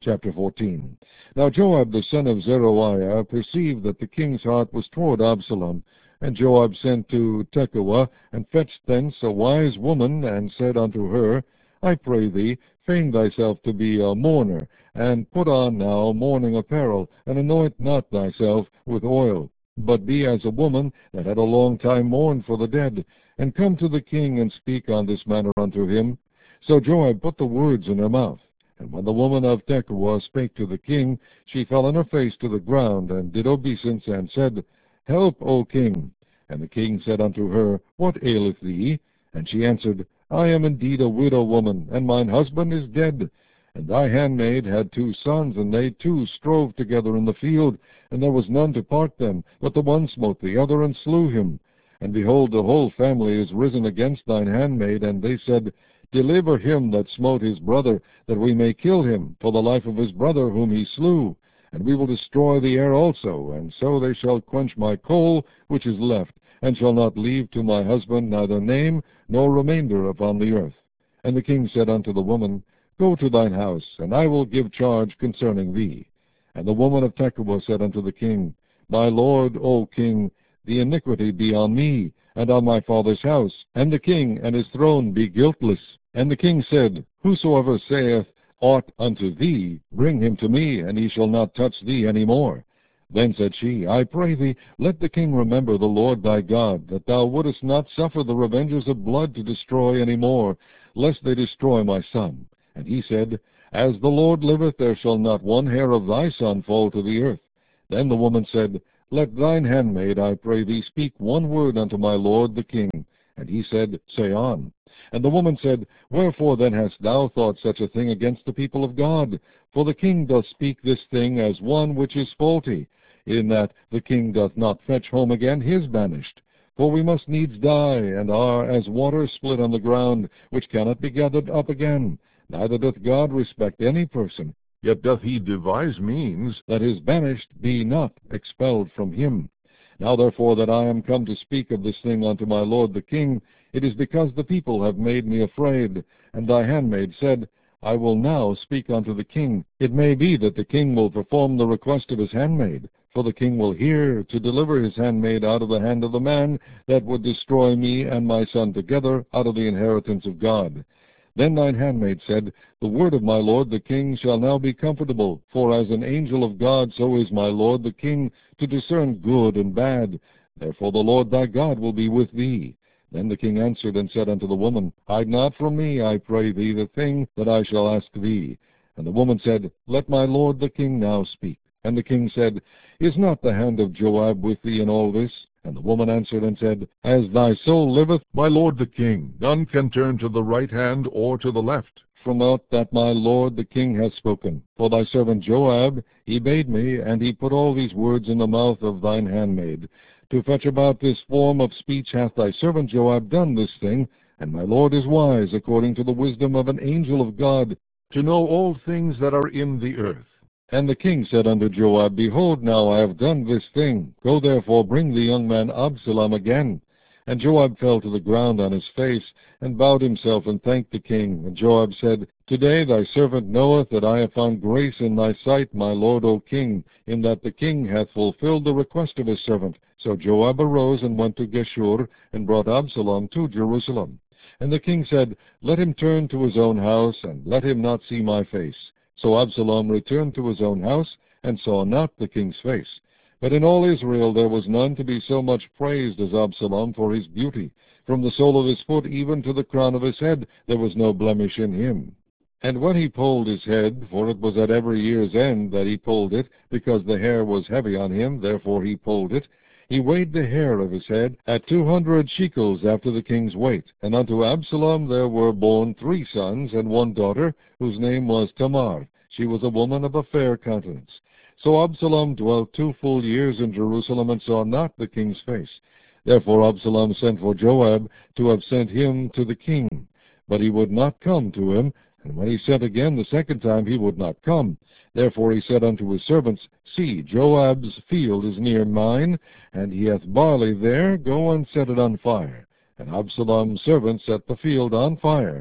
Chapter 14. Now Joab the son of Zeruiah perceived that the king's heart was toward Absalom, and Joab sent to Tekoa, and fetched thence a wise woman, and said unto her, I pray thee, feign thyself to be a mourner, and put on now mourning apparel, and anoint not thyself with oil, but be as a woman that had a long time mourned for the dead, and come to the king, and speak on this manner unto him. So Joab put the words in her mouth. And when the woman of Tekoa spake to the king, she fell on her face to the ground, and did obeisance, and said, Help, O king. And the king said unto her, What aileth thee? And she answered, I am indeed a widow woman, and mine husband is dead. And thy handmaid had 2 sons, and they 2 strove together in the field, and there was none to part them, but the one smote the other, and slew him. And behold, the whole family is risen against thine handmaid, and they said, Deliver him that smote his brother, that we may kill him, for the life of his brother whom he slew. And we will destroy the heir also, and so they shall quench my coal which is left, and shall not leave to my husband neither name nor remainder upon the earth. And the king said unto the woman, Go to thine house, and I will give charge concerning thee. And the woman of Tekoa said unto the king, My lord, O king, the iniquity be on me, and on my father's house, and the king and his throne be guiltless. And the king said, Whosoever saith aught unto thee, bring him to me, and he shall not touch thee any more. Then said she, I pray thee, let the king remember the Lord thy God, that thou wouldest not suffer the revengers of blood to destroy any more, lest they destroy my son. And he said, As the Lord liveth, there shall not one hair of thy son fall to the earth. Then the woman said, Let thine handmaid, I pray thee, speak one word unto my lord the king. And he said, Say on. And the woman said, Wherefore then hast thou thought such a thing against the people of God? For the king doth speak this thing as one which is faulty, in that the king doth not fetch home again his banished. For we must needs die, and are as water split on the ground, which cannot be gathered up again. Neither doth God respect any person, yet doth he devise means that his banished be not expelled from him. Now therefore that I am come to speak of this thing unto my lord the king, it is because the people have made me afraid. And thy handmaid said, I will now speak unto the king. It may be that the king will perform the request of his handmaid, for the king will hear to deliver his handmaid out of the hand of the man that would destroy me and my son together out of the inheritance of God. Then thine handmaid said, The word of my lord the king shall now be comfortable, for as an angel of God so is my lord the king to discern good and bad. Therefore the Lord thy God will be with thee. Then the king answered and said unto the woman, Hide not from me, I pray thee, the thing that I shall ask thee. And the woman said, Let my lord the king now speak. And the king said, Is not the hand of Joab with thee in all this? And the woman answered and said, As thy soul liveth, my lord the king, none can turn to the right hand or to the left, from aught that my lord the king hath spoken. For thy servant Joab, he bade me, and he put all these words in the mouth of thine handmaid. To fetch about this form of speech hath thy servant Joab done this thing, and my lord is wise, according to the wisdom of an angel of God, to know all things that are in the earth. And the king said unto Joab, Behold, now I have done this thing. Go therefore, bring the young man Absalom again. And Joab fell to the ground on his face, and bowed himself, and thanked the king. And Joab said, Today thy servant knoweth that I have found grace in thy sight, my lord, O king, in that the king hath fulfilled the request of his servant. So Joab arose and went to Geshur, and brought Absalom to Jerusalem. And the king said, Let him turn to his own house, and let him not see my face. So Absalom returned to his own house, and saw not the king's face. But in all Israel there was none to be so much praised as Absalom for his beauty. From the sole of his foot even to the crown of his head there was no blemish in him. And when he polled his head, for it was at every year's end that he polled it, because the hair was heavy on him, therefore he polled it, he weighed the hair of his head at 200 shekels after the king's weight. And unto Absalom there were born 3 sons and 1 daughter, whose name was Tamar. She was a woman of a fair countenance. So Absalom dwelt 2 full years in Jerusalem, and saw not the king's face. Therefore Absalom sent for Joab to have sent him to the king. But he would not come to him, and when he sent again the second time, he would not come. Therefore he said unto his servants, See, Joab's field is near mine, and he hath barley there. Go and set it on fire. And Absalom's servants set the field on fire.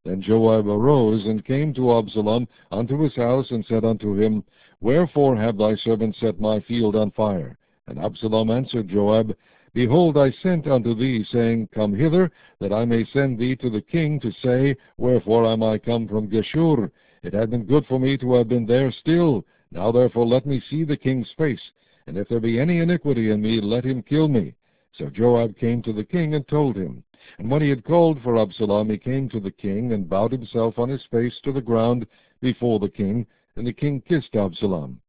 Then Joab arose, and came to Absalom unto his house, and said unto him, Wherefore have thy servant set my field on fire? And Absalom answered Joab, Behold, I sent unto thee, saying, Come hither, that I may send thee to the king, to say, Wherefore am I come from Geshur? It had been good for me to have been there still. Now therefore let me see the king's face, and if there be any iniquity in me, let him kill me. So Joab came to the king, and told him. And when he had called for Absalom, he came to the king, and bowed himself on his face to the ground before the king. And the king kissed Absalom.